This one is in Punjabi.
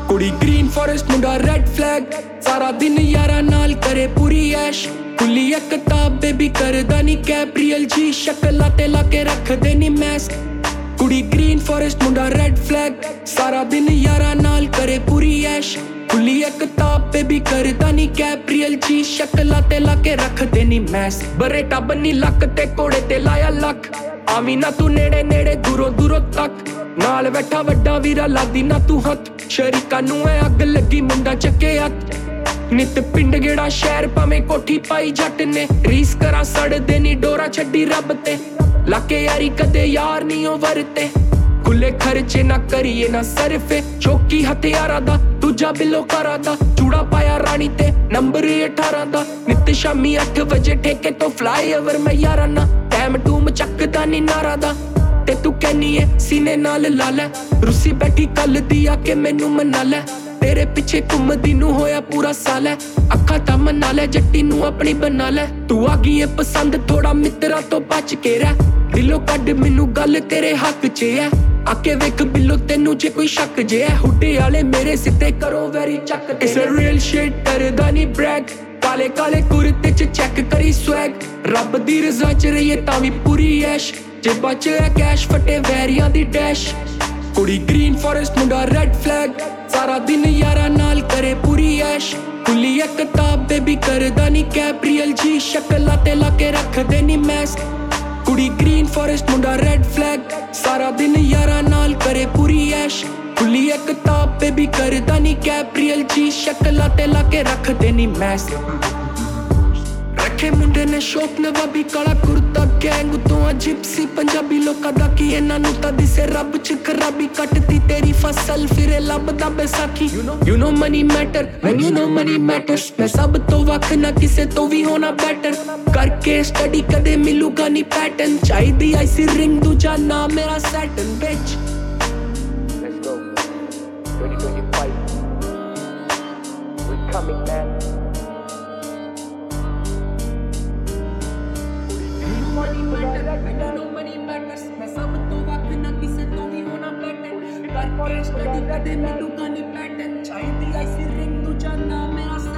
ਕੁੜੀ ਗ੍ਰੀਨ ਫੋਰੈਸਟ ਮੁੰਡਾ ਰੈਡ ਫਲੈਗ ਸਾਰਾ ਦਿਨ ਯਾਰਾਂ ਨਾਲ ਕਰੇ ਪੂਰੀ ਐਸ਼ ਕੁੱਲੀ ਇੱਕ ਕਿਤਾਬ ਬੇਬੀ ਕਰਦਾ ਨੀ ਕੈਪਰੀਅਲ ਜੀ ਸ਼ਕਲਾਂ ਤੇ ਲਾ ਕੇ ਰੱਖਦੇ ਨੀ ਮੈਸਕ ਕੁੜੀ ਗ੍ਰੀਨ ਫੋਰੈਸਟ ਮੁੰਡਾ ਰੈਡ ਫਲੈਗ ਸਾਰਾ ਦਿਨ ਯਾਰਾਂ ਨਾਲ ਕਰੇ ਪੂਰੀ ਐਸ਼ ਕੁੱਲੀ ਇੱਕ ਕਿਤਾਬ ਬੇਬੀ ਕਰਦਾ ਨੀ ਕੈਪਰੀਅਲ ਜੀ ਸ਼ਕਲਾਂ ਤੇ ਲਾ ਕੇ ਰੱਖਦੇ ਨੀ ਮੈਸਕ ਬਰੇਟਾ ਬੰਨੀ ਲੱਕ ਤੇ ਕੋੜੇ ਤੇ ਲਾਇਆ ਲੱਕ ਆਵੀਂ ਨਾ ਤੂੰ ਨੇੜੇ ਨੇੜੇ ਦੂਰੋਂ ਦੂਰੋਂ ਤੱਕ ਨਾਲ ਬੈਠਾ ਵੱਡਾ ਵੀਰਾ ਲਾਦੀ ਨਾ ਤੂੰ ਹੱਥ ਸ਼ਰੀਕਾਂ ਨੂੰ ਐ ਅੱਗ ਲੱਗੀ ਮੁੰਡਾ ਚੱਕੇ ਹੱਥ ਨਿਤ ਪਿੰਡ ਗੇੜਾ ਸ਼ਹਿਰ ਭਾਵੇਂ ਕੋਠੀ ਪਾਈ ਜੱਟ ਨੇ ਰੀਸ ਕਰਾਂ ਸੜਦੇ ਨੀ ਡੋਰਾ ਛੱਡੀ ਰੱਬ ਤੇ ਲਾਕੇ ਯਾਰੀ ਕਦੇ ਯਾਰ ਨੀ ਉਹ ਵਰਤੇ ਖੁੱਲੇ ਖਰਚੇ ਨਾ ਕਰੀਏ ਨਾ ਸਰਫੇ ਚੌਕੀ ਹਥਿਆਰਾਂ ਦਾ ਦੂਜਾ ਬਿੱਲੋ ਕਰਾਂ ਦਾ ਚੂੜਾ ਪਾਇਆ ਰਾਣੀ ਤੇ ਨੰਬਰ 18 ਦਾ ਨਿਤ ਸ਼ਾਮੀ 8 ਵਜੇ ਠੇਕੇ ਤੋਂ ਫਲਾਈਓਵਰ ਮੈਂ ਯਾਰਾਂ ਨਾ ਟਾਈਮ ਟੂਮ ਚੱਕਦਾ ਨੀ ਨਾਰਾ ਦਾ ਤੇ ਤੂੰ ਕਹਿਨੀ ਏ ਸੀਨੇ ਨਾਲ ਲਾ ਲੈ ਰੁੱਸੀ ਬੈਠੀ ਕੱਲ ਦੀ ਆ ਕੇ ਮੈਨੂੰ ਮਨਾ ਲੈ ਤੇਰੇ ਪਿੱਛੇ ਘੁੰਮਦੀ ਨੂੰ ਹੋਇਆ ਪੂਰਾ ਸਾਲ ਹੈ ਅੱਖਾਂ ਤਾਂ ਮਨਾ ਲੈ ਜੱਟੀ ਨੂੰ ਆਪਣੀ ਬਣਾ ਲੈ ਤੂੰ ਆ ਗਈ ਏ ਪਸੰਦ ਥੋੜਾ ਮਿੱਤਰਾਂ ਤੋਂ ਬਚ ਕੇ ਰਹਿ ਦਿਲੋਂ ਕੱਢ ਮੈਨੂੰ ਗੱਲ ਤੇਰੇ ਹੱਕ 'ਚ ਐ ਆਕੇ ਵੇਖ ਬਿੱਲੋ ਤੈਨੂੰ ਜੇ ਕੋਈ ਸ਼ੱਕ ਜੇ ਐ ਹੁੱਡੇ ਵਾਲੇ ਮੇਰੇ ਸਿੱਧੇ ਕਰੋ ਵੈਰੀ ਚੱਕ ਤੇ ਇਸ ਰੀਅਲ ਸ਼ਿਟ ਕਰਦਾ ਨੀ ਬ੍ਰੈਗ ਕਾਲੇ ਕਾਲੇ ਕੁਰਤੇ 'ਚ ਚੈੱਕ ਕਰੀ ਸਵੈਗ ਰੱਬ ਦੀ ਰਜ਼ਾ 'ਚ ਰਹੀਏ ਤਾਂ ਵੀ ਪੂਰੀ ਐਸ਼ ਜੇ ਬਚਿਆ ਕੈਸ਼ ਫਟੇ ਵੈਰੀਆਂ ਦੀ ਡੈਸ਼ ਕੁੜੀ ਗ੍ਰੀਨ ਫੋਰੈਸਟ ਮੁੰਡਾ ਰੈਡ ਫਲੈਗ ਸਾਰਾ ਦਿਨ ਯਾਰਾਂ ਨਾਲ ਕਰੇ ਪੂਰੀ ਐਸ਼ ਕੁੱਲੀ ਇੱਕ ਕਿਤਾਬ ਬੇਬੀ ਕਰਦਾ ਨੀ ਕੈਪਰੀਅਲ ਜੀ ਸ਼ਕਲਾਂ ਤੇ ਲਾ ਕੇ ਰੱਖਦੇ ਨੀ ਮੈਸਕ ਕੁੜੀ ਗ੍ਰੀਨ ਫੋਰੈਸਟ ਮੁੰਡਾ ਰੈਡ ਫਲੈਗ ਸਾਰਾ ਦਿਨ ਯਾਰਾਂ ਨਾਲ ਕਰੇ ਪੂਰੀ ਐਸ਼ ਕੁੱਲੀ ਇੱਕ ਕਿਤਾਬ ਬੇਬੀ ਕਰਦਾ ਨੀ ਕੈਪਰੀਅਲ ਜੀ ਸ਼ਕਲਾਂ ਤੇ ਲਾ ਕੇ ਰੱਖਦੇ ਨੀ ਮੈਸਕ ਰੱਖੇ ਮੁੰਡੇ ਨੇ ਸ਼ੌਕ ਨਵਾਬੀ ਕਾਲਾ ਕੁਰਤਾ ਗੈਂਗ ਤੋਂ ਆ ਜਿਪਸੀ ਪੰਜਾਬੀ ਲੋਕਾਂ ਦਾ ਕੀ ਇਹਨਾਂ ਨੂੰ ਤਾਂ ਦਿਸੇ ਰੱਬ 'ਚ ਖਰਾਬੀ ਕੱਟਦੀ ਤੇਰੀ ਫਸਲ ਫਿਰੇ ਲੱਭਦਾ Baisakhi You know money matter when you know money matters ਮੈਂ ਸਭ ਤੋਂ ਵੱਖ ਨਾ ਕਿਸੇ ਤੋਂ ਵੀ ਹੋਣਾ ਬੈਟਰ ਕਰਕੇ ਸਟੱਡੀ ਕਦੇ ਮਿਲੂਗਾ ਨੀ ਪੈਟਰਨ ਚਾਹੀਦੀ ਆਈਸੀ ਰਿੰਗ ਦੂਜਾ ਨਾ ਮੇਰਾ ਸੈਟਨ ਵਿੱਚ Let's go. 2025. We coming, man. money matter when you know money matters ਮੈਂ ਸਭ ਤੋਂ ਵੱਖ ਨਾ ਕਿਸੇ ਤੋਂ ਵੀ ਹੋਣਾ ਬੈਟਰ ਕਰਕੇ ਸਟੱਡੀ ਕਦੇ ਮਿਲੂਗਾ ਨੀ ਪੈਟਰਨ ਚਾਹੀਦੀ ਆਈਸੀ ਰਿੰਗ ਦੂਜਾ ਨਾ ਮੇਰਾ